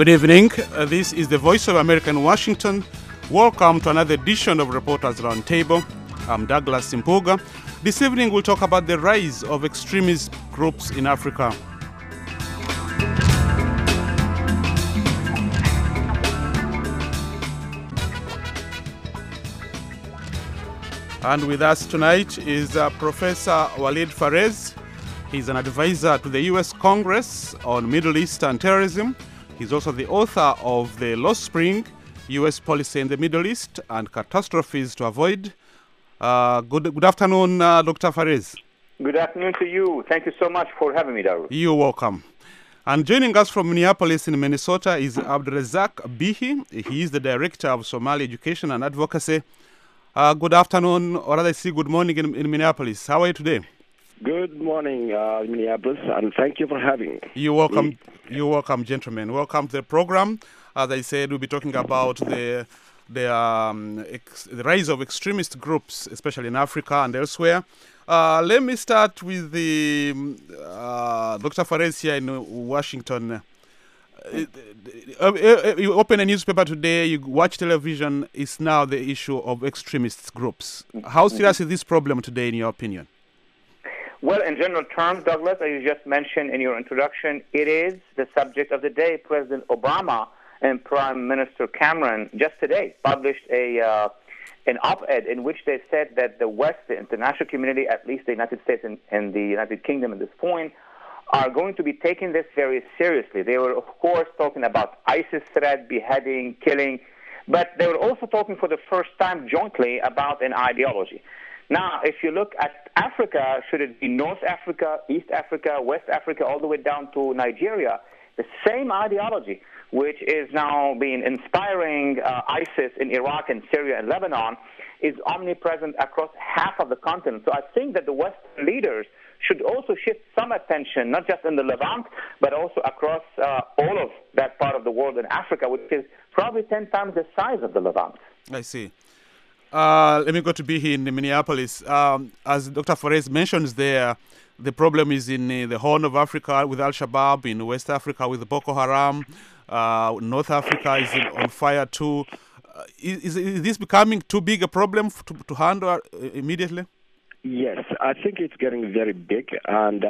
Good evening. This is the Voice of America in Washington. Welcome to another edition of Reporters Roundtable. I'm Douglas Simpuga. This evening we'll talk about the rise of extremist groups in Africa. And with us tonight is Professor Walid Pharez. He's an advisor to the U.S. Congress on Middle East and terrorism. He's also the author of The Lost Spring, U.S. Policy in the Middle East and Catastrophes to Avoid. Good afternoon, Dr. Pharez. Good afternoon to you. Thank you so much for having me, Daru. You're welcome. And joining us from Minneapolis in Minnesota is Abdulrazak Bihi. He is the Director of Somali Education and Advocacy. Good afternoon, or rather say good morning in Minneapolis. How are you today? Good morning, Minneapolis, and thank you for having me. You're welcome. You're welcome, gentlemen. Welcome to the program. As I said, we'll be talking about the rise of extremist groups, especially in Africa and elsewhere. Let me start with the Dr. Pharez here in Washington. You open a newspaper today, you watch television, it's now the issue of extremist groups. How serious is this problem today, in your opinion? Well, in general terms, Douglas, as you just mentioned in your introduction, it is the subject of the day. President Obama and Prime Minister Cameron just today published an op-ed in which they said that the West, the international community, at least the United States and the United Kingdom at this point, are going to be taking this very seriously. They were, of course, talking about ISIS threat, beheading, killing, but they were also talking for the first time jointly about an ideology. Now, if you look at Africa, should it be North Africa, East Africa, West Africa, all the way down to Nigeria, the same ideology, which is now being inspiring ISIS in Iraq and Syria and Lebanon, is omnipresent across half of the continent. So I think that the Western leaders should also shift some attention, not just in the Levant, but also across all of that part of the world in Africa, which is probably 10 times the size of the Levant. I see. Let me go to Bihi in Minneapolis. As Dr. Pharez mentions there, the problem is in the Horn of Africa with Al-Shabaab, in West Africa with Boko Haram, North Africa is on fire too. Is this becoming too big a problem to handle immediately? Yes, I think it's getting very big, and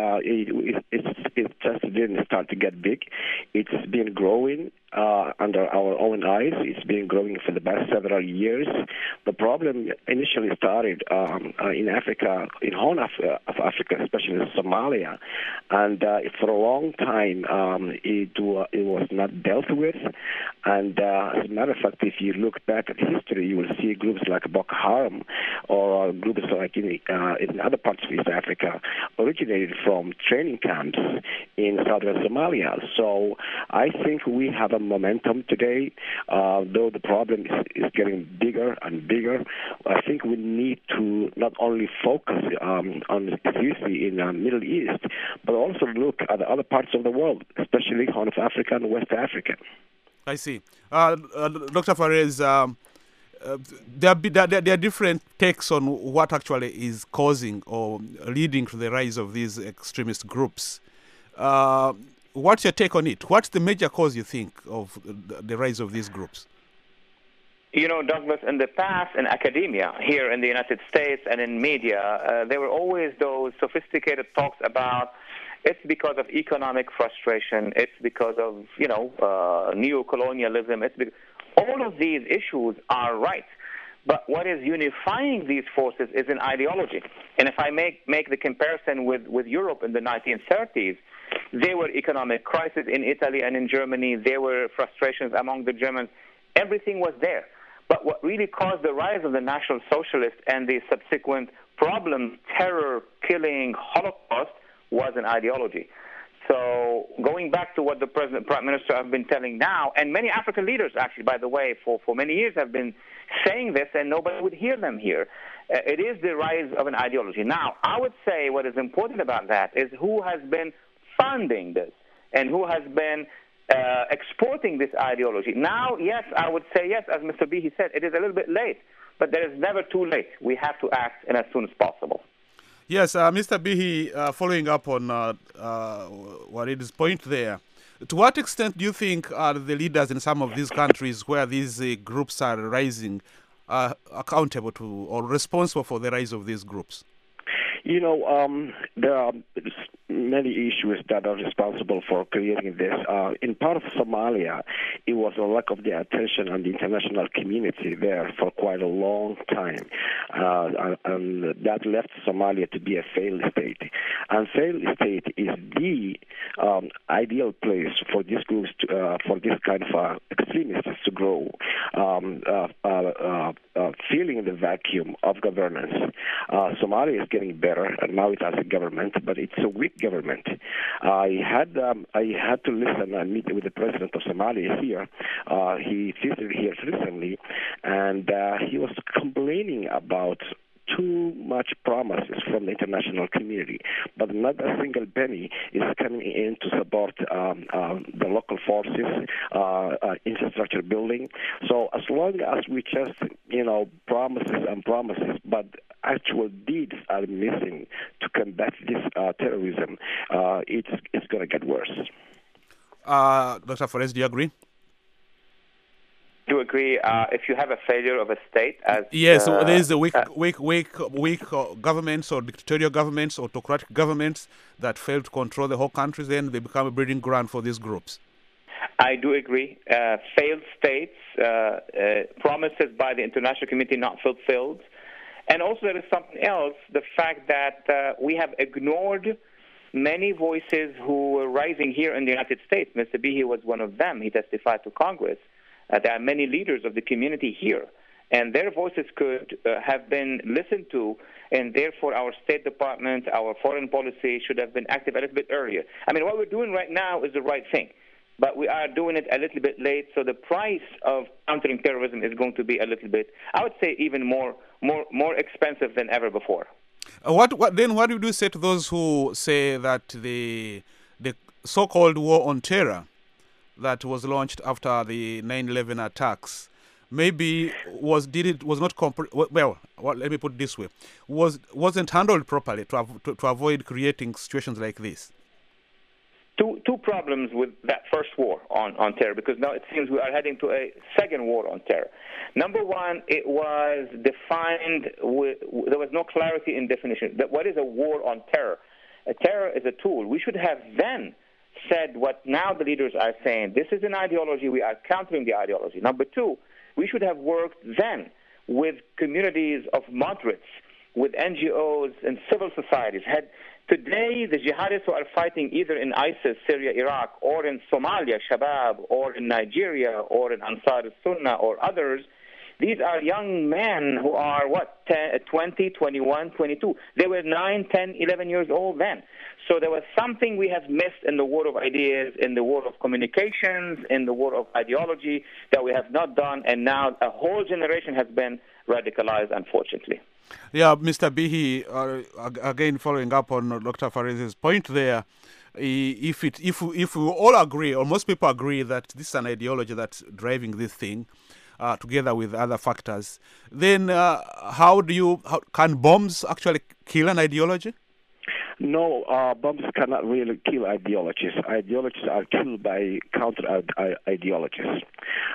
it just didn't start to get big. It's been growing under our own eyes. It's been growing for the past several years. The problem initially started in Africa, in Horn of Africa, especially in Somalia, and for a long time it was not dealt with. And as a matter of fact, if you look back at history, you will see groups like Boko Haram or groups like in other parts of East Africa originated from training camps in southern Somalia. So I think we have a momentum today, though the problem is getting bigger and bigger. I think we need to not only focus on seriously in the Middle East, but also look at the other parts of the world, especially Horn of Africa and West Africa. I see. Dr. Pharez, there are different takes on what actually is causing or leading to the rise of these extremist groups. What's your take on it? What's the major cause, you think, of the rise of these groups? You know, Douglas, in the past, in academia, here in the United States and in media, there were always those sophisticated talks about it's because of economic frustration, it's because of, neo-colonialism, all of these issues are right. But what is unifying these forces is an ideology. And if I make the comparison with Europe in the 1930s, there were economic crises in Italy and in Germany. There were frustrations among the Germans. Everything was there. But what really caused the rise of the National Socialists and the subsequent problems, terror, killing, Holocaust, was an ideology. So going back to what the President, Prime Minister have been telling now, and many African leaders actually, by the way, for many years have been saying this, and nobody would hear them here. It is the rise of an ideology. Now, I would say what is important about that is who has been funding this and who has been exporting this ideology. Now, yes, I would say yes, as Mr. Bihi said, it is a little bit late, but there is never too late. We have to act as soon as possible. Yes, Mr. Bihi, following up on Walid's point there, To what extent do you think are the leaders in some of these countries where these groups are rising accountable to or responsible for the rise of these groups? There are many issues that are responsible for creating this. In part of Somalia, it was a lack of the attention on the international community there for quite a long time. And that left Somalia to be a failed state. And failed state is the ideal place for these groups, for this kind of extremists to grow, filling the vacuum of governance. Somalia is getting better, and now it has a government, but it's a weak government. I had to listen and meet with the president of Somalia here. He visited here recently, and he was complaining about too much promises from the international community, but not a single penny is coming in to support the local forces, infrastructure building. So as long as we just, promises and promises, but actual deeds are missing to combat this terrorism, it's going to get worse. Dr. Fares, do you agree? Do agree? If you have a failure of a state, as yes, so there is a weak governments or dictatorial governments, autocratic governments that fail to control the whole country, then they become a breeding ground for these groups. I do agree. Failed states, promises by the international community not fulfilled. And also there is something else, the fact that we have ignored many voices who were rising here in the United States. Mr. Bihi was one of them. He testified to Congress. There are many leaders of the community here, and their voices could have been listened to, and therefore our State Department, our foreign policy should have been active a little bit earlier. I mean, what we're doing right now is the right thing, but we are doing it a little bit late, so the price of countering terrorism is going to be a little bit, I would say, even more expensive than ever before. What do you say to those who say that the so-called war on terror that was launched after the 9/11 attacks let me put it this way, wasn't handled properly to avoid creating situations like this? Two problems with that first war on terror, because now it seems we are heading to a second war on terror. Number one, it was defined there was no clarity in definition. What is a war on terror? A terror is a tool. We should have then said what now the leaders are saying. This is an ideology. We are countering the ideology. Number two, we should have worked then with communities of moderates, with NGOs and civil societies. Today, the jihadists who are fighting either in ISIS, Syria, Iraq, or in Somalia, Shabab, or in Nigeria, or in Ansar al-Sunnah, or others, these are young men who are, 20, 21, 22. They were 9, 10, 11 years old then. So there was something we have missed in the war of ideas, in the war of communications, in the war of ideology that we have not done, and now a whole generation has been radicalized, unfortunately. Yeah, Mr. Bihi, again following up on Dr. Fares's point there, if we all agree, or most people agree, that this is an ideology that's driving this thing, together with other factors, then can bombs actually kill an ideology? No, bombs cannot really kill ideologies. Ideologies are killed by counter-ideologies.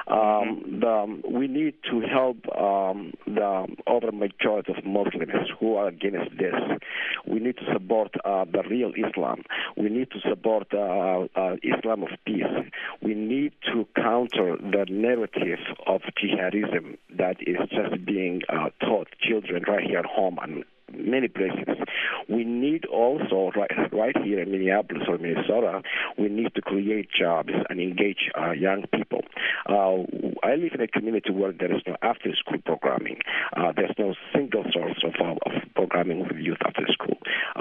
We need to help the other majority of Muslims who are against this. We need to support the real Islam. We need to support Islam of peace. We need to counter the narrative of jihadism that is just being taught children right here at home and many places. We need also, right here in Minneapolis or Minnesota, we need to create jobs and engage young people. I live in a community where there is no after-school programming. There's no single source of programming with youth after school.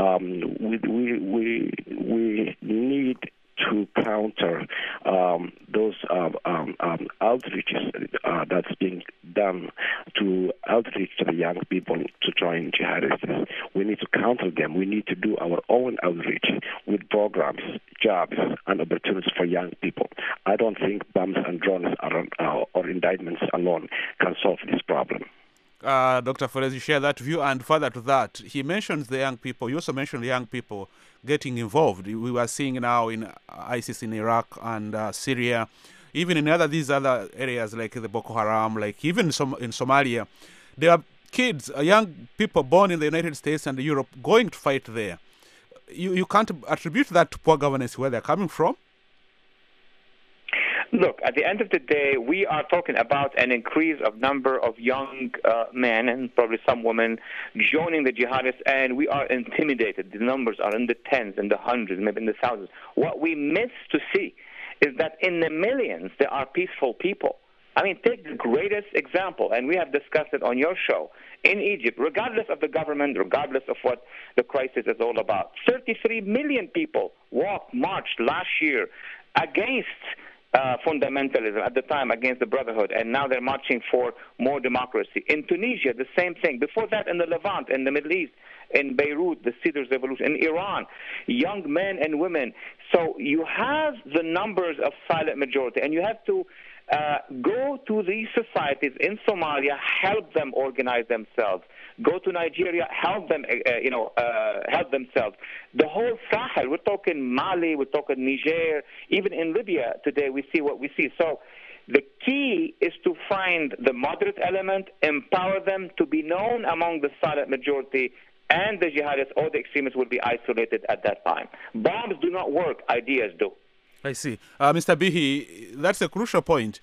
We need to counter those outreaches that's being done to outreach to the young people to join jihadists. We need to counter them. We need to do our own outreach with programs, jobs, and opportunities for young people. I don't think bombs and drones or indictments alone can solve this problem. Dr. Forez, you share that view, and further to that, he mentions the young people. You also mentioned the young people getting involved. We were seeing now in ISIS in Iraq and Syria, even in these other areas like the Boko Haram, like even in Somalia. There are kids, young people born in the United States and Europe going to fight there. You can't attribute that to poor governance where they're coming from. Look, at the end of the day, we are talking about an increase of number of young men and probably some women joining the jihadists, and we are intimidated. The numbers are in the tens, in the hundreds, maybe in the thousands. What we miss to see is that in the millions, there are peaceful people. I mean, take the greatest example, and we have discussed it on your show. In Egypt, regardless of the government, regardless of what the crisis is all about, 33 million people marched last year against fundamentalism, at the time against the Brotherhood, and now they're marching for more democracy. In Tunisia, the same thing. Before that, in the Levant, in the Middle East, in Beirut, the Cedars Revolution, in Iran, young men and women. So you have the numbers of silent majority, and you have to go to these societies in Somalia, help them organize themselves. Go to Nigeria, help them, help themselves. The whole Sahel, we're talking Mali, we're talking Niger, even in Libya today we see what we see. So the key is to find the moderate element, empower them to be known among the silent majority, and the jihadists or the extremists will be isolated at that time. Bombs do not work, ideas do. I see. Mr. Bihi, that's a crucial point.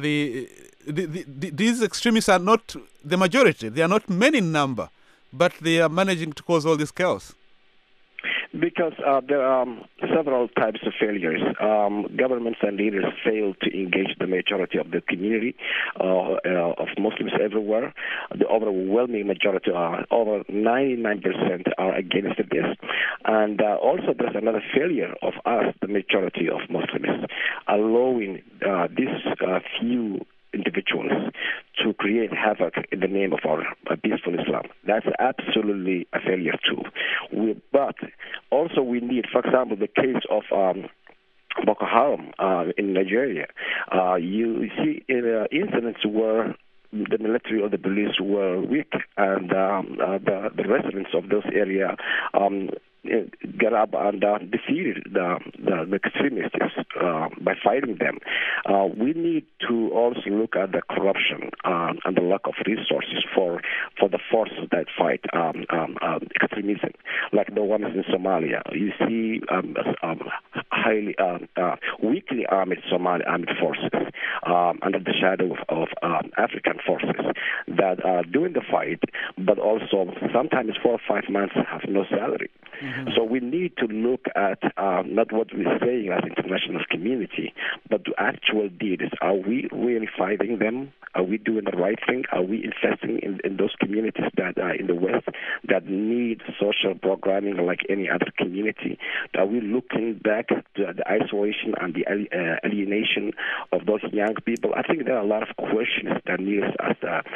These extremists are not the majority. They are not many in number, but they are managing to cause all this chaos. Because there are several types of failures. Governments and leaders fail to engage the majority of the community of Muslims everywhere. The overwhelming majority, over 99%, are against this. And also there's another failure of us, the majority of Muslims, allowing these few individuals to create havoc in the name of our peaceful Islam. That's absolutely a failure too. But also we need, for example, the case of Boko Haram in Nigeria. You see incidents where the military or the police were weak, and the residents of those areas get up and defeated the extremists by fighting them. We need to also look at the corruption and the lack of resources for the forces that fight extremism, like the ones in Somalia. You see highly weakly armed Somali armed forces under the shadow of African forces that are doing the fight, but also sometimes 4 or 5 months have no salary. Mm-hmm. So we need to look at not what we're saying as international community, but the actual deeds. Are we really fighting them? Are we doing the right thing? Are we investing in those communities that are in the West that need social programming like any other community? Are we looking back to the isolation and the alienation of those young people? I think there are a lot of questions that need, as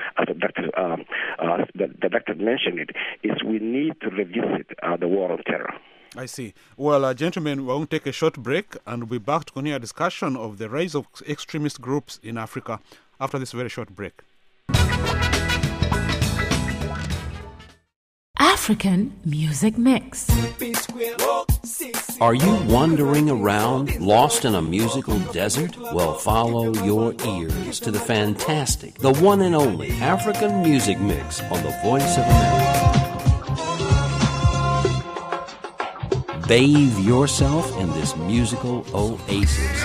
the doctor mentioned it, is we need to revisit the war on terror. I see. Well, gentlemen, we're going to take a short break and we'll be back to continue a discussion of the rise of extremist groups in Africa after this very short break. African Music Mix. Are you wandering around, lost in a musical desert? Well, follow your ears to the fantastic, the one and only African Music Mix on the Voice of America. Bathe yourself in this musical oasis.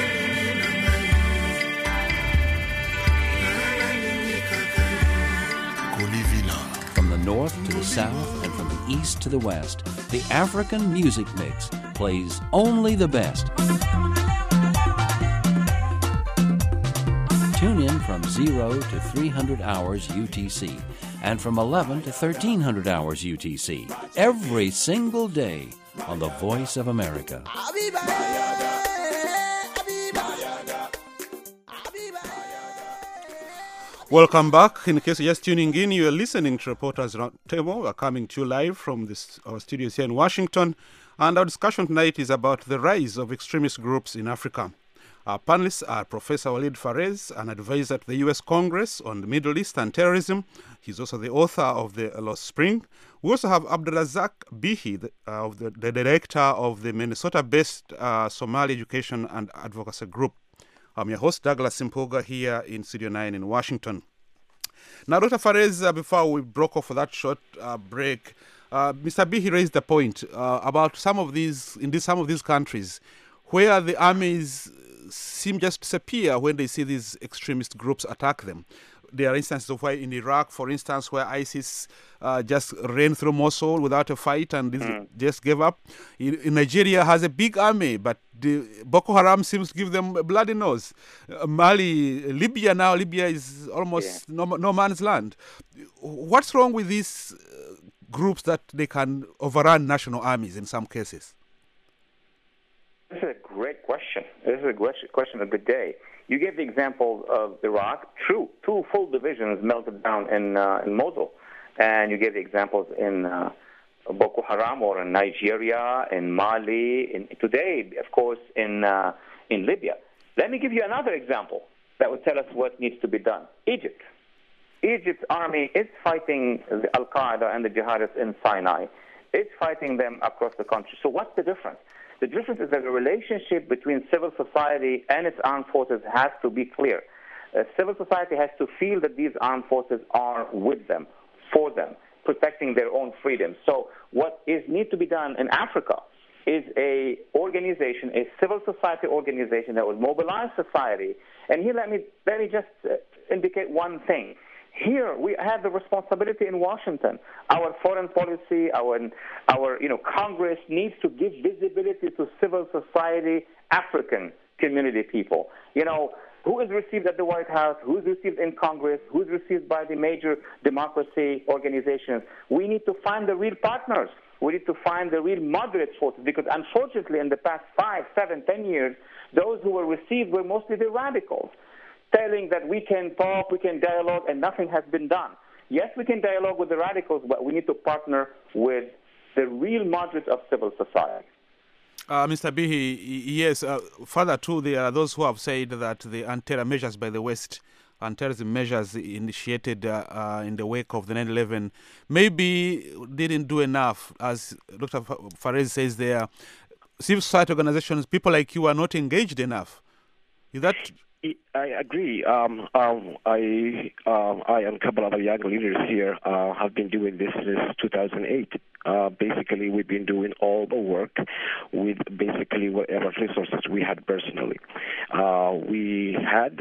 From the north to the south and from the east to the west, the African Music Mix plays only the best. Tune in from 0 to 300 hours UTC and from 11 to 1300 hours UTC every single day on the Voice of America. Welcome back. In case you're just tuning in, you are listening to Reporters Roundtable. We're coming to you live from our studios here in Washington. And our discussion tonight is about the rise of extremist groups in Africa. Our panelists are Professor Walid Pharez, an advisor to the U.S. Congress on the Middle East and terrorism. He's also the author of The Lost Spring. We also have Abdelrazak Bihi, the director of the Minnesota-based Somali Education and Advocacy Group. I'm your host, Douglas Simpoga, here in Studio 9 in Washington. Now, Dr. Pharez, before we broke off for that short break, Mr. Bihi raised the point about some of these countries where the armies seem just to disappear when they see these extremist groups attack them. There are instances of where in Iraq, for instance, where ISIS just ran through Mosul without a fight and just gave up. In Nigeria has a big army, but Boko Haram seems to give them a bloody nose. Mali, Libya is almost no man's land. What's wrong with these groups that they can overrun national armies in some cases? This is a great question. This is a question of the day. You gave the example of Iraq. True, 2 full divisions melted down in Mosul. And you gave the examples in Boko Haram or in Nigeria, in Mali, today, of course, in Libya. Let me give you another example that would tell us what needs to be done. Egypt. Egypt's army is fighting the Al-Qaeda and the jihadists in Sinai. It's fighting them across the country. So what's the difference? The difference is that the relationship between civil society and its armed forces has to be clear. Civil society has to feel that these armed forces are with them, for them, protecting their own freedom. So what needs to be done in Africa is a civil society organization that will mobilize society. And here, let me just indicate one thing. Here we have the responsibility in Washington. Our foreign policy, our Congress needs to give visibility to civil society, African community people. Who is received at the White House, who is received in Congress, who is received by the major democracy organizations. We need to find the real partners. We need to find the real moderate forces, because unfortunately in the past 5, 7, 10 years, those who were received were mostly the radicals, telling that we can talk, we can dialogue, and nothing has been done. Yes, we can dialogue with the radicals, but we need to partner with the real moderates of civil society. Mr. Bihi, yes, further too, there are those who have said that the anti-terror measures by the West, anti-terrorism measures initiated in the wake of the 9/11, maybe didn't do enough. As Dr. Pharez says there, civil society organizations, people like you are not engaged enough. Is that... I agree. I and a couple of other young leaders here have been doing this since 2008. Basically, we've been doing all the work with basically whatever resources we had personally. We had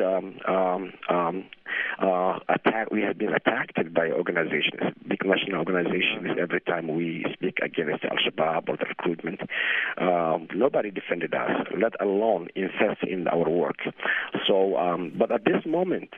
we had been attacked by organizations, big national organizations. Every time we speak against Al-Shabaab or the recruitment, nobody defended us, let alone invest in our work. So, but at this moment,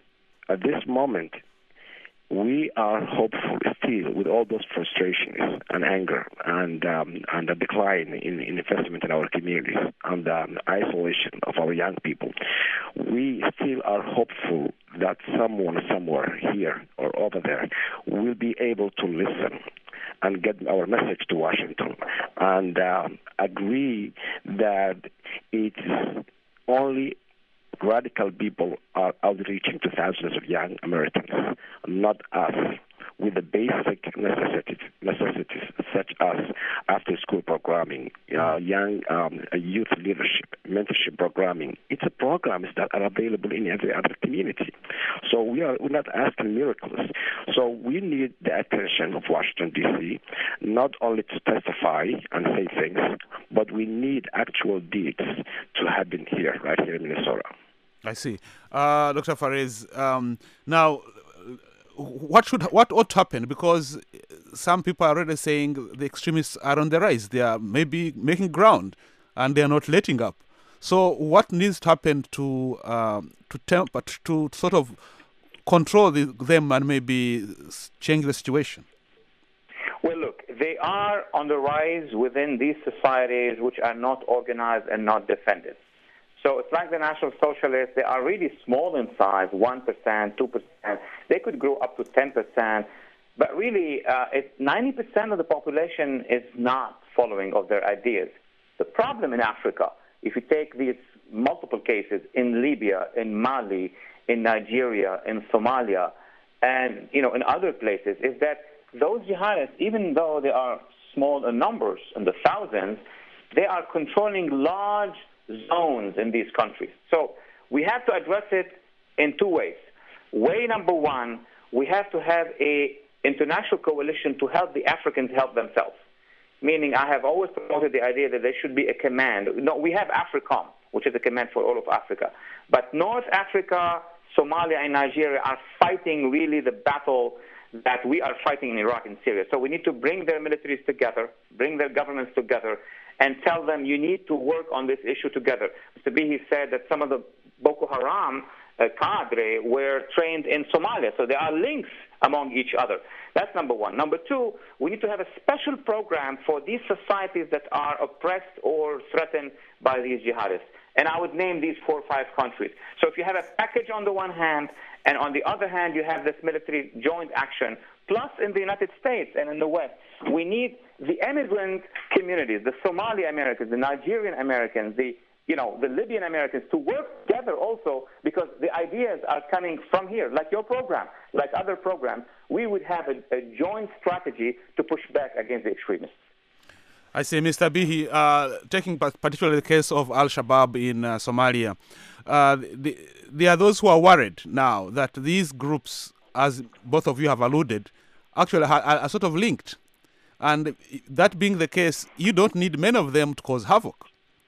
we are hopeful still, with all those frustrations and anger and the decline in investment in our communities and the isolation of our young people. We still are hopeful that someone somewhere here or over there will be able to listen and get our message to Washington and agree that it's only radical people are outreaching to thousands of young Americans, not us, with the basic necessities such as after-school programming, young youth leadership, mentorship programming. It's a programs that are available in every other community. So we're not asking miracles. So we need the attention of Washington, D.C., not only to testify and say things, but we need actual deeds to happen here, right here in Minnesota. I see. Dr. Pharez, now, what ought to happen? Because some people are already saying the extremists are on the rise. They are maybe making ground, and they are not letting up. So what needs to happen to sort of control them and maybe change the situation? Well, look, they are on the rise within these societies which are not organized and not defended. So it's like the National Socialists. They are really small in size, 1%, 2%. They could grow up to 10%. But really, 90% of the population is not following of their ideas. The problem in Africa if you take these multiple cases in Libya, in Mali, in Nigeria, in Somalia, and in other places, is that those jihadists, even though they are small in numbers, in the thousands, they are controlling large zones in these countries. So we have to address it in two ways. Way number one, we have to have an international coalition to help the Africans help themselves. Meaning, I have always promoted the idea that there should be a command. No, we have AFRICOM, which is a command for all of Africa. But North Africa, Somalia, and Nigeria are fighting really the battle that we are fighting in Iraq and Syria. So we need to bring their militaries together, bring their governments together, and tell them you need to work on this issue together. Mr. Bihi said that some of the Boko Haram cadre were trained in Somalia, so there are links among each other. That's number one. Number two, we need to have a special program for these societies that are oppressed or threatened by these jihadists. And I would name these 4 or 5 countries. So if you have a package on the one hand, and on the other hand, you have this military joint action, plus in the United States and in the West, we need the immigrant communities, the Somali Americans, the Nigerian Americans, the Libyan Americans, to work together also, because the ideas are coming from here, like your program, like other programs. We would have a joint strategy to push back against the extremists. I see, Mr. Bihi, taking particularly the case of Al-Shabaab in Somalia, there are those who are worried now that these groups, as both of you have alluded, actually are sort of linked. And that being the case, you don't need many of them to cause havoc.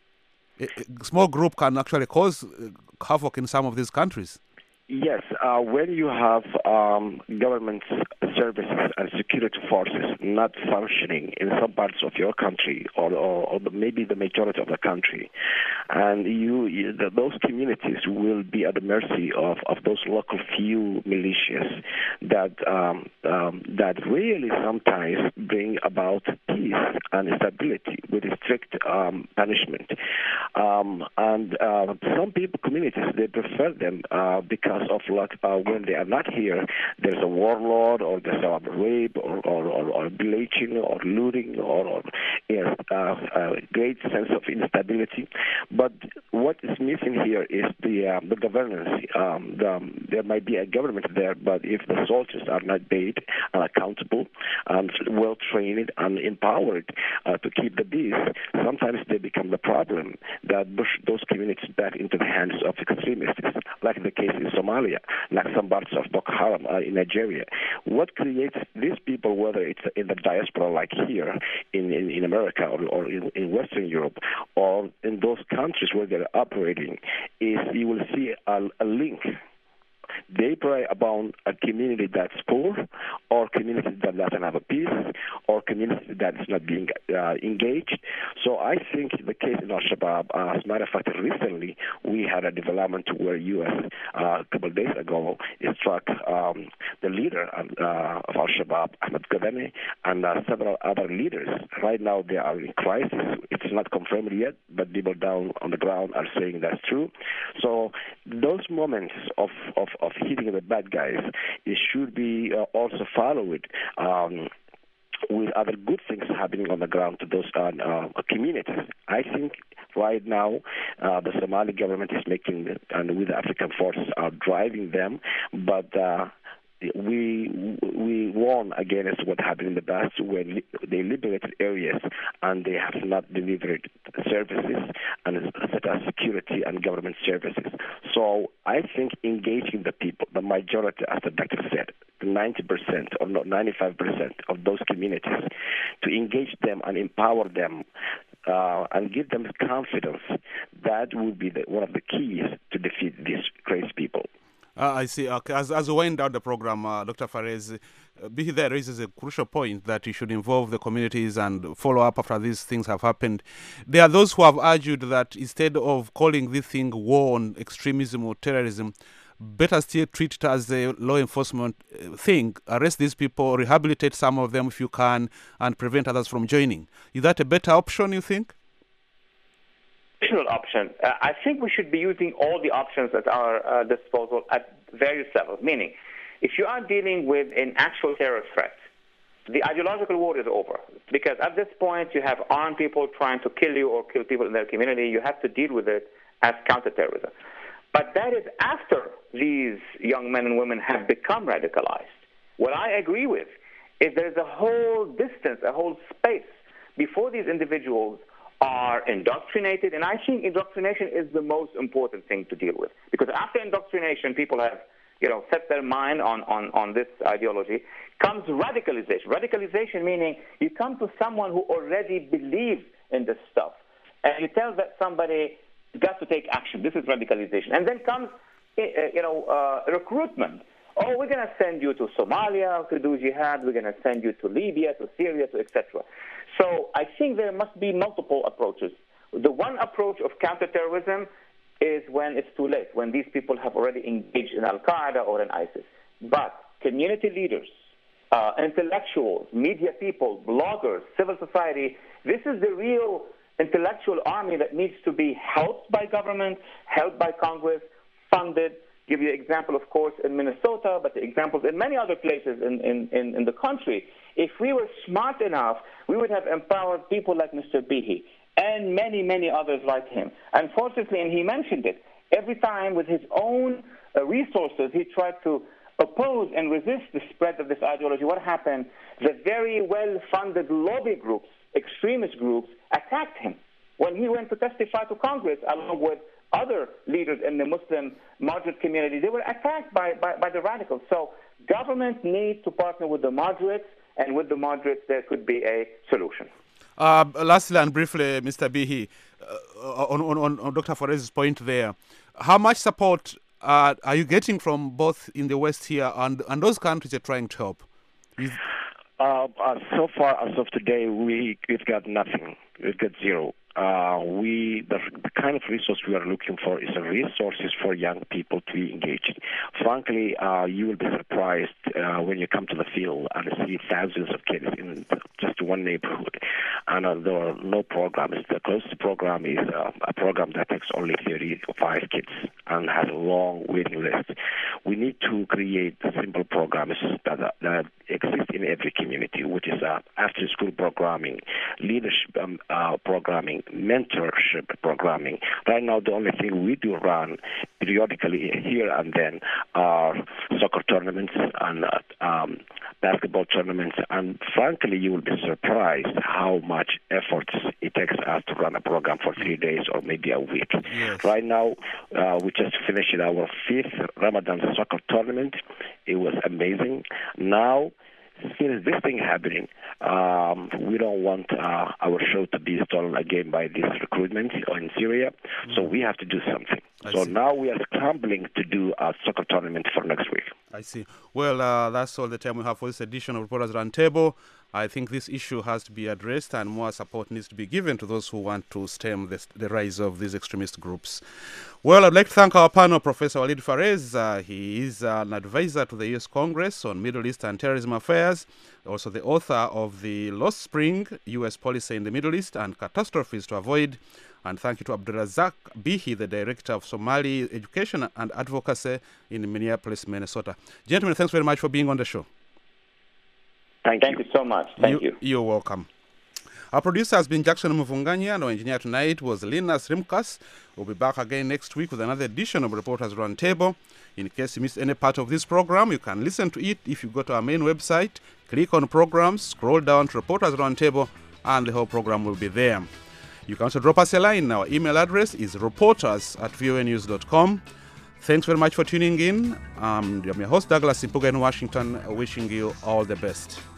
A small group can actually cause havoc in some of these countries. Yes, when you have government services and security forces not functioning in some parts of your country, or maybe the majority of the country, and those communities will be at the mercy of those local few militias that really sometimes bring about peace and stability with strict punishment. And some communities, they prefer them because of when they are not here, there's a warlord, or there's a rape, or bleaching, or looting, or a great sense of instability. But what is missing here is the governance. There might be a government there, but if the soldiers are not paid and accountable, well trained and empowered to keep the peace, sometimes they become the problem that push those communities back into the hands of extremists, like the case in Somalia, like some parts of Boko Haram in Nigeria. What creates these people, whether it's in the diaspora like here in America or in Western Europe, or in those countries where they're operating, is you will see a link. They pray about a community that's poor, or community that doesn't have a peace, or community that is not being engaged. So I think the case in Al-Shabaab, as a matter of fact, recently we had a development where U.S. A couple of days ago struck the leader of Al-Shabaab, Ahmed Ghadani, and several other leaders. Right now they are in crisis. It's not confirmed yet, but people down on the ground are saying that's true. So those moments of hitting the bad guys, it should be also followed with other good things happening on the ground to those communities. I think right now the Somali government is making, and with the African forces are driving them, but we warn against what happened in the past when they liberated areas and they have not delivered services and such as security and government services. So I think engaging the people, the majority, as the doctor said, 90% or not 95% of those communities, to engage them and empower them and give them confidence, that will be one of the keys to defeat these crazy people. I see. Okay. As we wind down the program, Dr. Fares, Bihi there raises a crucial point that you should involve the communities and follow up after these things have happened. There are those who have argued that instead of calling this thing war on extremism or terrorism, better still treat it as a law enforcement thing. Arrest these people, rehabilitate some of them if you can, and prevent others from joining. Is that a better option, you think? Option. I think we should be using all the options at our disposal at various levels. Meaning, if you are dealing with an actual terror threat, the ideological war is over. Because at this point, you have armed people trying to kill you or kill people in their community. You have to deal with it as counterterrorism. But that is after these young men and women have become radicalized. What I agree with is there's a whole distance, a whole space before these individuals are indoctrinated. And I think indoctrination is the most important thing to deal with. Because after indoctrination, people have set their mind on this ideology, comes radicalization. Radicalization meaning you come to someone who already believes in this stuff, and you tell that somebody got to take action. This is radicalization. And then comes, recruitment. Oh, we're going to send you to Somalia to do jihad. We're going to send you to Libya, to Syria, to etc. So I think there must be multiple approaches. The one approach of counterterrorism is when it's too late, when these people have already engaged in Al-Qaeda or in ISIS. But community leaders, intellectuals, media people, bloggers, civil society, this is the real intellectual army that needs to be helped by government, helped by Congress, funded. Give you an example, of course, in Minnesota, but the examples in many other places in the country. If we were smart enough, we would have empowered people like Mr. Bihi and many, many others like him. Unfortunately, and he mentioned it, every time with his own resources, he tried to oppose and resist the spread of this ideology. What happened? The very well-funded lobby groups, extremist groups, attacked him. When he went to testify to Congress, along with other leaders in the Muslim moderate community, they were attacked by the radicals. So government needs to partner with the moderates, and with the moderates there could be a solution. Lastly and briefly, Mr. Bihi, on Dr. Fares's point there, how much support are you getting from both in the West here and those countries you're trying to help? So far, as of today, we've got nothing. We've got zero. The kind of resource we are looking for is resources for young people to be engaged. Frankly, you will be surprised when you come to the field and see thousands of kids in just one neighborhood. And there are no programs. The closest program is a program that takes only 35 kids and has a long waiting list. We need to create simple programs that exist in every community, which is after-school programming, leadership programming, mentorship programming. Right now, the only thing we do run periodically here and then are soccer tournaments and basketball tournaments. And frankly, you will be surprised how much effort it takes us to run a program for 3 days or maybe a week. Yes. Right now, we just finished our 5th Ramadan soccer tournament. It was amazing. Now, since this thing happening, we don't want our show to be stolen again by this recruitment in Syria, so we have to do something. So now we are scrambling to do a soccer tournament for next week. I see. Well, that's all the time we have for this edition of Reporters Roundtable. I think this issue has to be addressed and more support needs to be given to those who want to stem the rise of these extremist groups. Well, I'd like to thank our panel, Professor Walid Fares. He is an advisor to the U.S. Congress on Middle East and Terrorism Affairs, also the author of the Lost Spring, U.S. Policy in the Middle East and Catastrophes to Avoid. And thank you to Abdulrazak Bihi, the Director of Somali Education and Advocacy in Minneapolis, Minnesota. Gentlemen, thanks very much for being on the show. Thank you so much. Thank you. You're welcome. Our producer has been Jackson Muvunganya, and our engineer tonight was Linus Rimkas. We'll be back again next week with another edition of Reporters Roundtable. In case you missed any part of this program, you can listen to it if you go to our main website, click on Programs, scroll down to Reporters Roundtable, and the whole program will be there. You can also drop us a line. Our email address is reporters@voanews.com. Thanks very much for tuning in. I'm your host, Douglas Simpuga in Washington, wishing you all the best.